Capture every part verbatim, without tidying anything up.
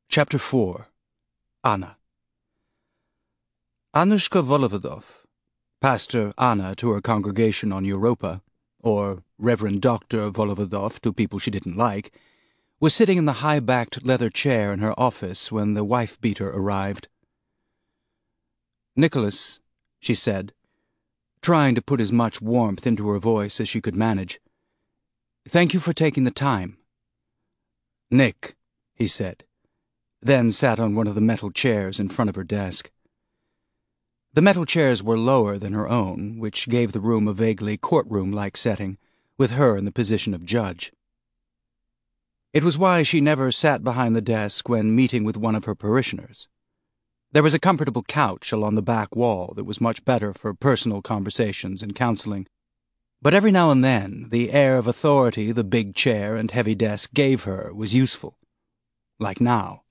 Chapter four. Anna. Anushka Volovodov, Pastor Anna to her congregation on Europa, or Reverend Doctor Volovodov to people she didn't like, was sitting in the high-backed leather chair in her office when the wife-beater arrived. "Nicholas," she said, trying to put as much warmth into her voice as she could manage, "thank you for taking the time." "Nick," he said, then sat on one of the metal chairs in front of her desk. The metal chairs were lower than her own, which gave the room a vaguely courtroom-like setting, with her in the position of judge. It was why she never sat behind the desk when meeting with one of her parishioners. There was a comfortable couch along the back wall that was much better for personal conversations and counseling, but every now and then the air of authority the big chair and heavy desk gave her was useful, like now.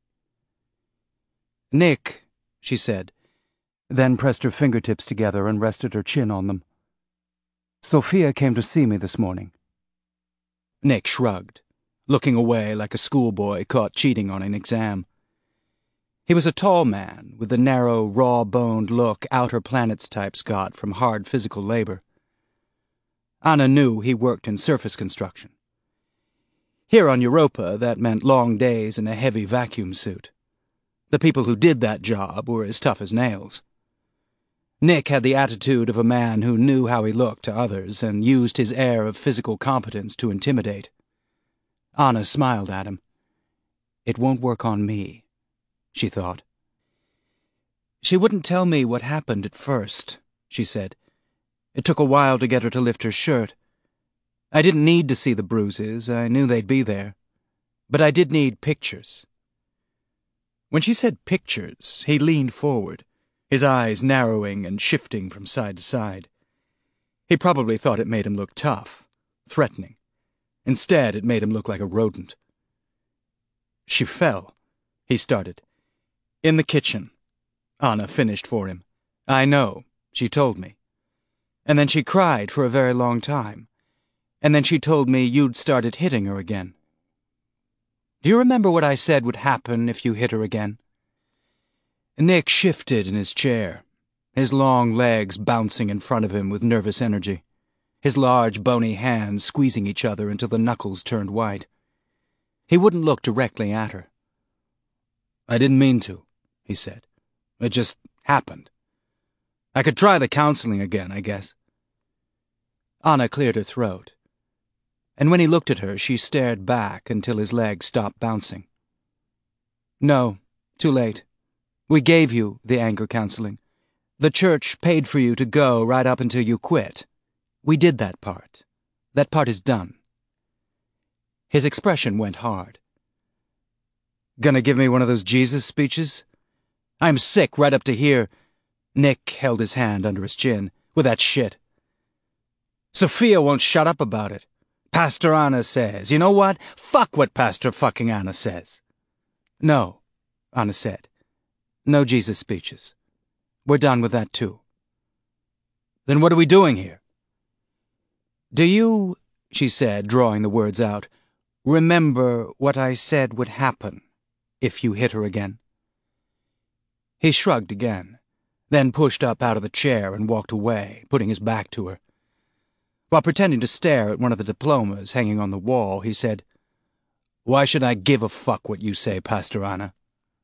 "Nick," she said, then pressed her fingertips together and rested her chin on them. "Sophia came to see me this morning." Nick shrugged, looking away like a schoolboy caught cheating on an exam. He was a tall man with the narrow, raw-boned look outer planets types got from hard physical labor. Anna knew he worked in surface construction. Here on Europa, that meant long days in a heavy vacuum suit. The people who did that job were as tough as nails. Nick had the attitude of a man who knew how he looked to others and used his air of physical competence to intimidate. Anna smiled at him. "It won't work on me," she thought. "She wouldn't tell me what happened at first," she said. "It took a while to get her to lift her shirt. I didn't need to see the bruises, I knew they'd be there. But I did need pictures." When she said pictures, he leaned forward, his eyes narrowing and shifting from side to side. He probably thought it made him look tough, threatening. Instead, it made him look like a rodent. "She fell," he started. "In the kitchen," Anna finished for him. "I know, she told me. And then she cried for a very long time. And then she told me you'd started hitting her again. Do you remember what I said would happen if you hit her again?" Nick shifted in his chair, his long legs bouncing in front of him with nervous energy, his large bony hands squeezing each other until the knuckles turned white. He wouldn't look directly at her. "I didn't mean to," he said. "It just happened. I could try the counseling again, I guess." Anna cleared her throat, and when he looked at her, she stared back until his legs stopped bouncing. "No, too late. We gave you the anger counseling. The church paid for you to go right up until you quit. We did that part. That part is done." His expression went hard. "Gonna give me one of those Jesus speeches? I'm sick right up to here." Nick held his hand under his chin. "With that shit. Sophia won't shut up about it. Pastor Anna says. You know what? Fuck what Pastor fucking Anna says." "No," Anna said. "No Jesus speeches. We're done with that too." "Then what are we doing here?" "Do you," she said, drawing the words out, "remember what I said would happen if you hit her again?" He shrugged again, then pushed up out of the chair and walked away, putting his back to her. While pretending to stare at one of the diplomas hanging on the wall, he said, "Why should I give a fuck what you say, Pastor Anna?"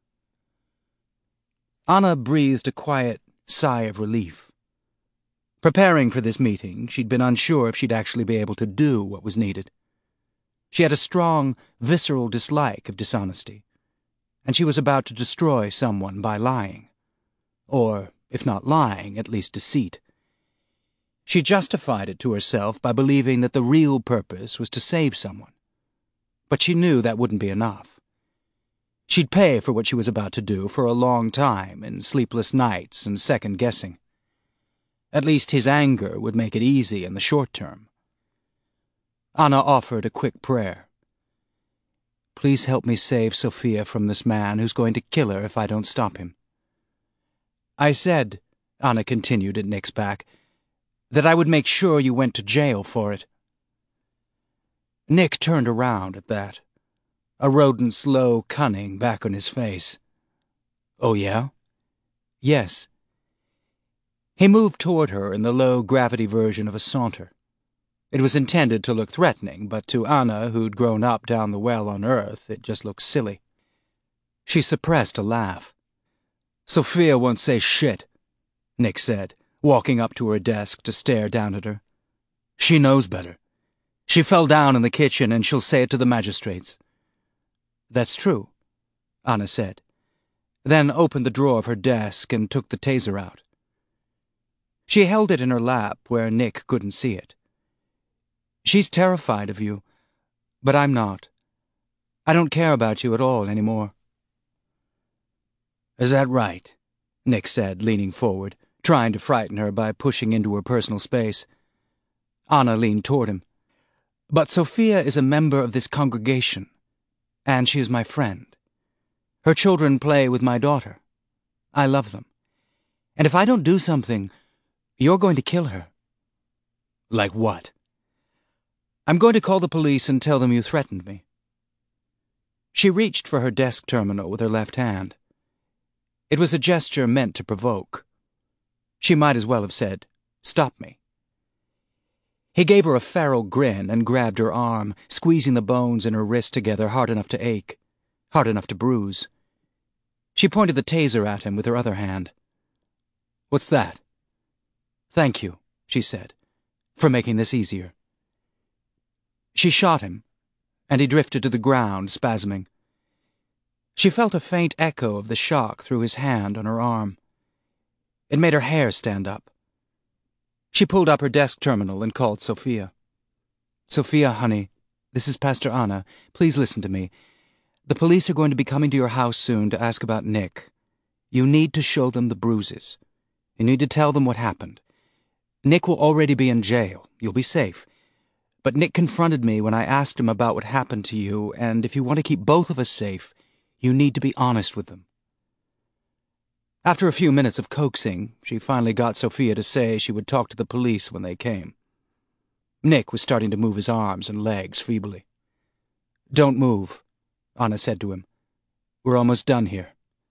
Anna breathed a quiet sigh of relief. Preparing for this meeting, she'd been unsure if she'd actually be able to do what was needed. She had a strong, visceral dislike of dishonesty, and she was about to destroy someone by lying. Or, if not lying, at least deceit. She justified it to herself by believing that the real purpose was to save someone. But she knew that wouldn't be enough. She'd pay for what she was about to do for a long time in sleepless nights and second-guessing. At least his anger would make it easy in the short term. Anna offered a quick prayer. "Please help me save Sophia from this man who's going to kill her if I don't stop him." "I said," Anna continued at Nick's back, "that I would make sure you went to jail for it." Nick turned around at that. a rodent's low cunning back on his face. "Oh, yeah?" "Yes." He moved toward her in the low-gravity version of a saunter. It was intended to look threatening, but to Anna, who'd grown up down the well on Earth, it just looked silly. She suppressed a laugh. "Sophia won't say shit," Nick said, walking up to her desk to stare down at her. "She knows better. She fell down in the kitchen, and she'll say it to the magistrates." "That's true," Anna said, then opened the drawer of her desk and took the taser out. She held it in her lap where Nick couldn't see it. "She's terrified of you, but I'm not. I don't care about you at all anymore." "Is that right?" Nick said, leaning forward, trying to frighten her by pushing into her personal space. Anna leaned toward him. "But Sophia is a member of this congregation, and she is my friend. Her children play with my daughter. I love them. And if I don't do something, you're going to kill her." "Like what?" "I'm going to call the police and tell them you threatened me." She reached for her desk terminal with her left hand. It was a gesture meant to provoke. She might as well have said, "Stop me." He gave her a feral grin and grabbed her arm, squeezing the bones in her wrist together hard enough to ache, hard enough to bruise. She pointed the taser at him with her other hand. "What's that?" "Thank you," she said, "for making this easier." She shot him, and he drifted to the ground, spasming. She felt a faint echo of the shock through his hand on her arm. It made her hair stand up. She pulled up her desk terminal and called Sophia. "Sophia, honey, this is Pastor Anna. Please listen to me. The police are going to be coming to your house soon to ask about Nick. You need to show them the bruises. You need to tell them what happened. Nick will already be in jail. You'll be safe. But Nick confronted me when I asked him about what happened to you, and if you want to keep both of us safe, you need to be honest with them." After a few minutes of coaxing, she finally got Sophia to say she would talk to the police when they came. Nick was starting to move his arms and legs feebly. "Don't move," Anna said to him. "We're almost done here."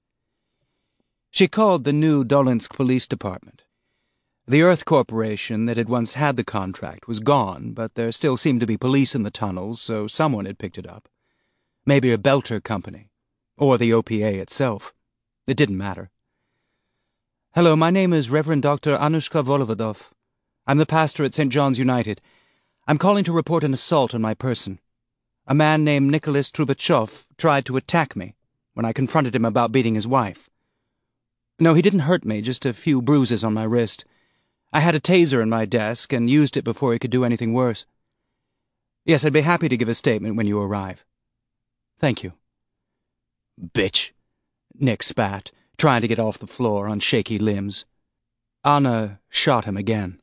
She called the new Dolinsk Police Department. The Earth Corporation that had once had the contract was gone, but there still seemed to be police in the tunnels, so someone had picked it up. Maybe a Belter company, or the O P A itself. It didn't matter. "Hello, my name is Reverend Doctor Anushka Volovodov. I'm the pastor at Saint John's United. I'm calling to report an assault on my person. A man named Nicholas Trubachov tried to attack me when I confronted him about beating his wife. No, he didn't hurt me, just a few bruises on my wrist. I had a taser in my desk and used it before he could do anything worse. Yes, I'd be happy to give a statement when you arrive." "Thank you." "Bitch," Nick spat, trying to get off the floor on shaky limbs. Anna shot him again.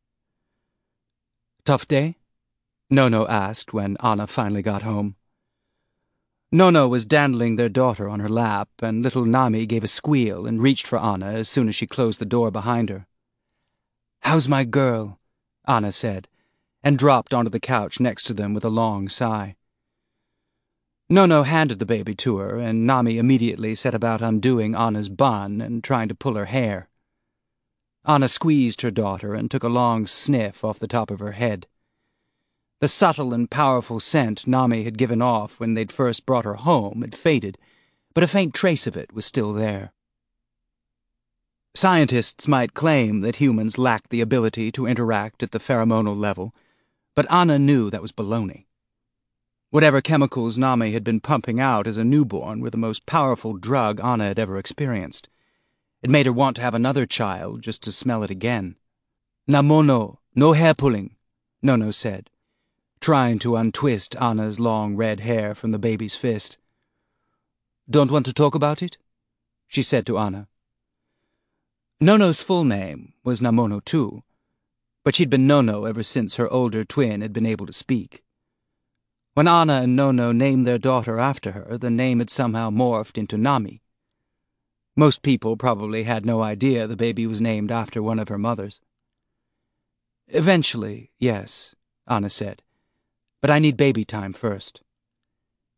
"Tough day?" Nono asked when Anna finally got home. Nono was dandling their daughter on her lap, and little Nami gave a squeal and reached for Anna as soon as she closed the door behind her. "How's my girl?" Anna said, and dropped onto the couch next to them with a long sigh. Nono handed the baby to her, and Nami immediately set about undoing Anna's bun and trying to pull her hair. Anna squeezed her daughter and took a long sniff off the top of her head. The subtle and powerful scent Nami had given off when they'd first brought her home had faded, but a faint trace of it was still there. Scientists might claim that humans lacked the ability to interact at the pheromonal level, but Anna knew that was baloney. Whatever chemicals Nami had been pumping out as a newborn were the most powerful drug Anna had ever experienced. It made her want to have another child just to smell it again. "Namono, no hair pulling," Nono said, trying to untwist Anna's long red hair from the baby's fist. "Don't want to talk about it?" she said to Anna. Nono's full name was Namono too, but she'd been Nono ever since her older twin had been able to speak. When Anna and Nono named their daughter after her, the name had somehow morphed into Nami. Most people probably had no idea the baby was named after one of her mothers. "Eventually, yes," Anna said, "but I need baby time first."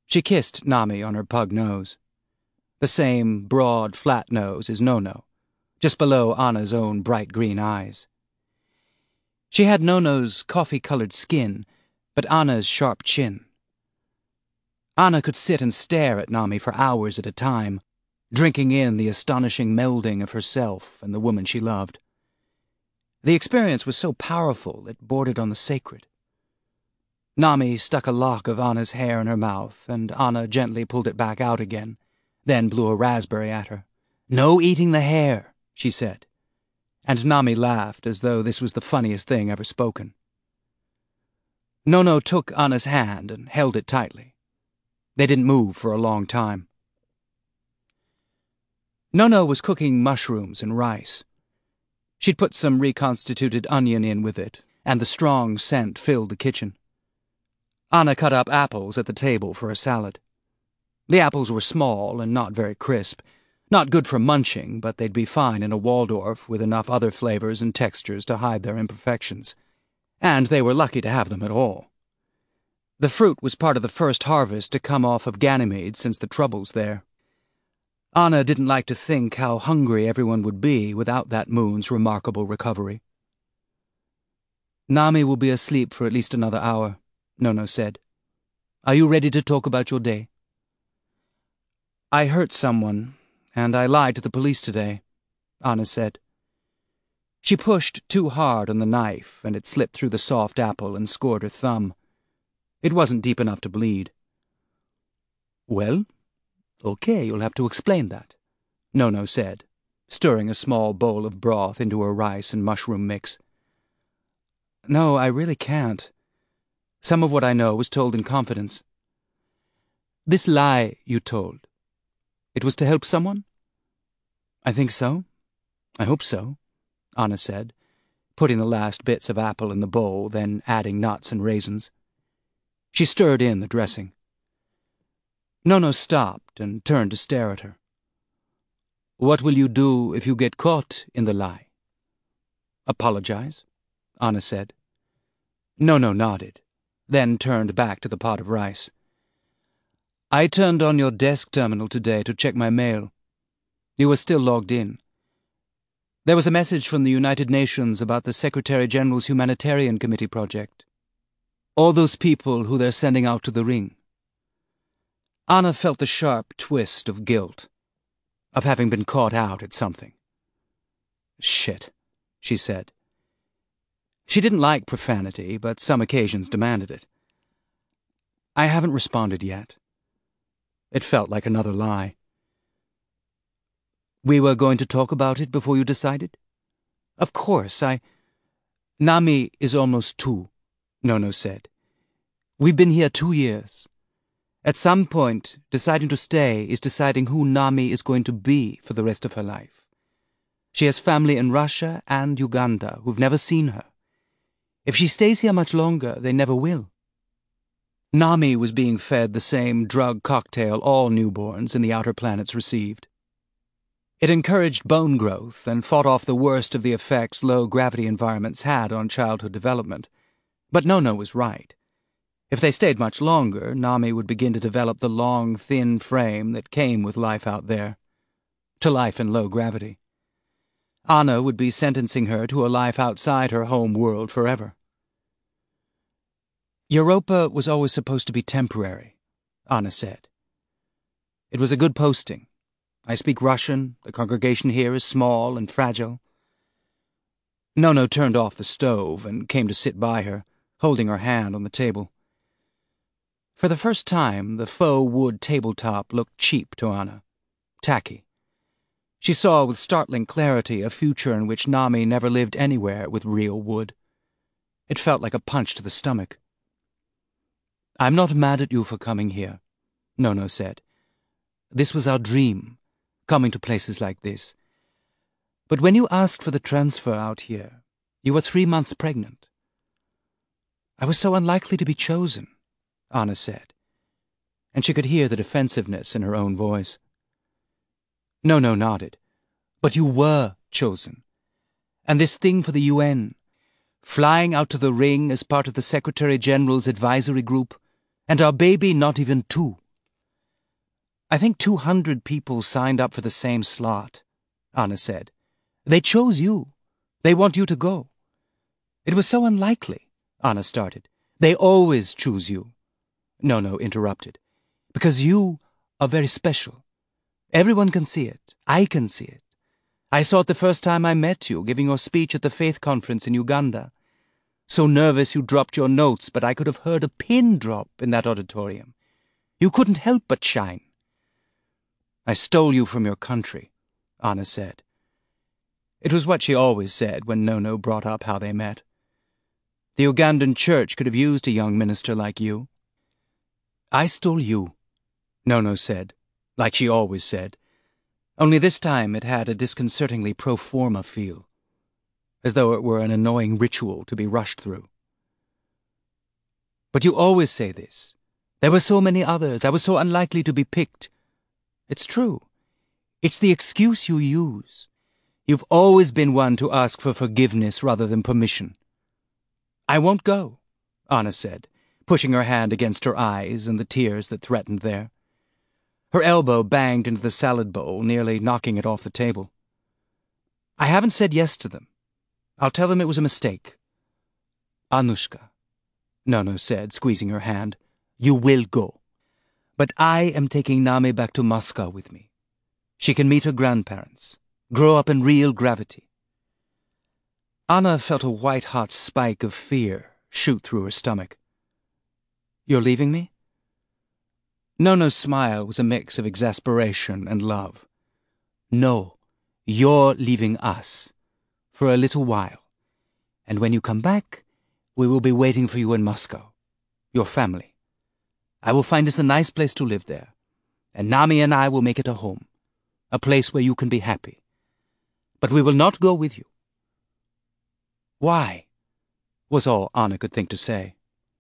She kissed Nami on her pug nose. The same broad, flat nose as Nono, just below Anna's own bright green eyes. She had Nono's coffee-colored skin, but Anna's sharp chin. Anna could sit and stare at Nami for hours at a time, drinking in the astonishing melding of herself and the woman she loved. The experience was so powerful it bordered on the sacred. Nami stuck a lock of Anna's hair in her mouth, and Anna gently pulled it back out again, then blew a raspberry at her. "No eating the hair," she said, and Nami laughed as though this was the funniest thing ever spoken. Nono took Anna's hand and held it tightly. They didn't move for a long time. Nono was cooking mushrooms and rice. She'd put some reconstituted onion in with it, and the strong scent filled the kitchen. Anna cut up apples at the table for a salad. The apples were small and not very crisp, not good for munching, but they'd be fine in a Waldorf with enough other flavors and textures to hide their imperfections. And they were lucky to have them at all. The fruit was part of the first harvest to come off of Ganymede since the troubles there. Anna didn't like to think how hungry everyone would be without that moon's remarkable recovery. "Nami will be asleep for at least another hour," Nono said. "Are you ready to talk about your day?" "I hurt someone, and I lied to the police today," Anna said. She pushed too hard on the knife, and it slipped through the soft apple and scored her thumb. It wasn't deep enough to bleed. "Well, okay, you'll have to explain that," Nono said, stirring a small bowl of broth into her rice and mushroom mix. "No, I really can't. Some of what I know was told in confidence." "This lie you told, it was to help someone?" "I think so. I hope so," Anna said, putting the last bits of apple in the bowl, then adding nuts and raisins. She stirred in the dressing. Nono stopped and turned to stare at her. "What will you do if you get caught in the lie?" "Apologize," Anna said. Nono nodded, then turned back to the pot of rice. "I turned on your desk terminal today to check my mail. You were still logged in. There was a message from the United Nations about the Secretary-General's Humanitarian Committee project. All those people who they're sending out to the ring." Anna felt the sharp twist of guilt, of having been caught out at something. "Shit," she said. She didn't like profanity, but some occasions demanded it. "I haven't responded yet." It felt like another lie. "We were going to talk about it before you decided?" "Of course, I—" "Nami is almost two," Nono said. "We've been here two years. At some point, deciding to stay is deciding who Nami is going to be for the rest of her life. She has family in Russia and Uganda who've never seen her. If she stays here much longer, they never will." Nami was being fed the same drug cocktail all newborns in the outer planets received. It encouraged bone growth and fought off the worst of the effects low-gravity environments had on childhood development. But Nono was right. If they stayed much longer, Nami would begin to develop the long, thin frame that came with life out there. To life in low gravity. Anna would be sentencing her to a life outside her home world forever. "Europa was always supposed to be temporary," Anna said. "It was a good posting. I speak Russian, the congregation here is small and fragile." Nono turned off the stove and came to sit by her, holding her hand on the table. For the first time, the faux wood tabletop looked cheap to Anna, tacky. She saw with startling clarity a future in which Nami never lived anywhere with real wood. It felt like a punch to the stomach. "I'm not mad at you for coming here," Nono said. "This was our dream, coming to places like this. But when you asked for the transfer out here, you were three months pregnant." "I was so unlikely to be chosen," Anna said, and she could hear the defensiveness in her own voice. Nono nodded. "But you were chosen. And this thing for the U N, flying out to the ring as part of the Secretary-General's advisory group, and our baby not even two. I think two hundred people signed up for the same slot, Anna said. They chose you. They want you to go. It was so unlikely, Anna started. They always choose you. Nono interrupted. Because you are very special. Everyone can see it. I can see it. I saw it the first time I met you, giving your speech at the Faith Conference in Uganda. So nervous you dropped your notes, but I could have heard a pin drop in that auditorium. You couldn't help but shine. I stole you from your country, Anna said. It was what she always said when Nono brought up how they met. The Ugandan church could have used a young minister like you. I stole you, Nono said, like she always said, only this time it had a disconcertingly pro forma feel, as though it were an annoying ritual to be rushed through. But you always say this. There were so many others. I was so unlikely to be picked. It's true. It's the excuse you use. You've always been one to ask for forgiveness rather than permission. I won't go, Anna said, pushing her hand against her eyes and the tears that threatened there. Her elbow banged into the salad bowl, nearly knocking it off the table. I haven't said yes to them. I'll tell them it was a mistake. Anushka, Nono said, squeezing her hand, you will go. But I am taking Nami back to Moscow with me. She can meet her grandparents, grow up in real gravity. Anna felt a white-hot spike of fear shoot through her stomach. You're leaving me? Nono's smile was a mix of exasperation and love. No, you're leaving us. For a little while. And when you come back, we will be waiting for you in Moscow. Your family. I will find us a nice place to live there. And Nami and I will make it a home. A place where you can be happy. But we will not go with you. Why? Was all Anna could think to say.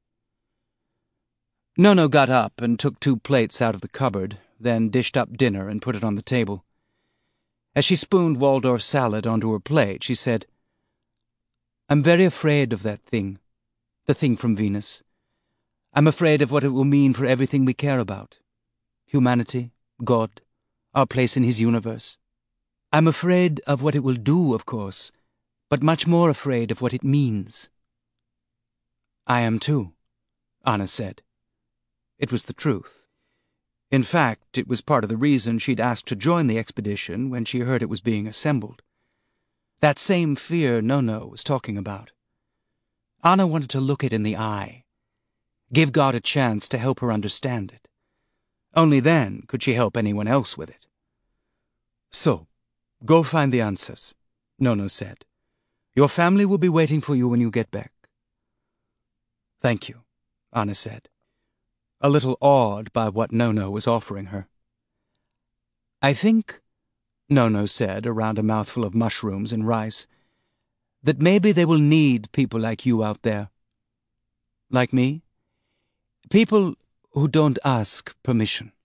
Nono got up and took two plates out of the cupboard, then dished up dinner and put it on the table. As she spooned Waldorf salad onto her plate, she said, I'm very afraid of that thing, the thing from Venus. I'm afraid of what it will mean for everything we care about. Humanity, God, our place in his universe. I'm afraid of what it will do, of course, but much more afraid of what it means. I am too, Anna said. It was the truth. In fact, it was part of the reason she'd asked to join the expedition when she heard it was being assembled. That same fear Nono was talking about. Anna wanted to look it in the eye, give God a chance to help her understand it. Only then could she help anyone else with it. So, go find the answers, Nono said. Your family will be waiting for you when you get back. Thank you, Anna said, a little awed by what Nono was offering her. I think, Nono said around a mouthful of mushrooms and rice, that maybe they will need people like you out there. Like me? People who don't ask permission.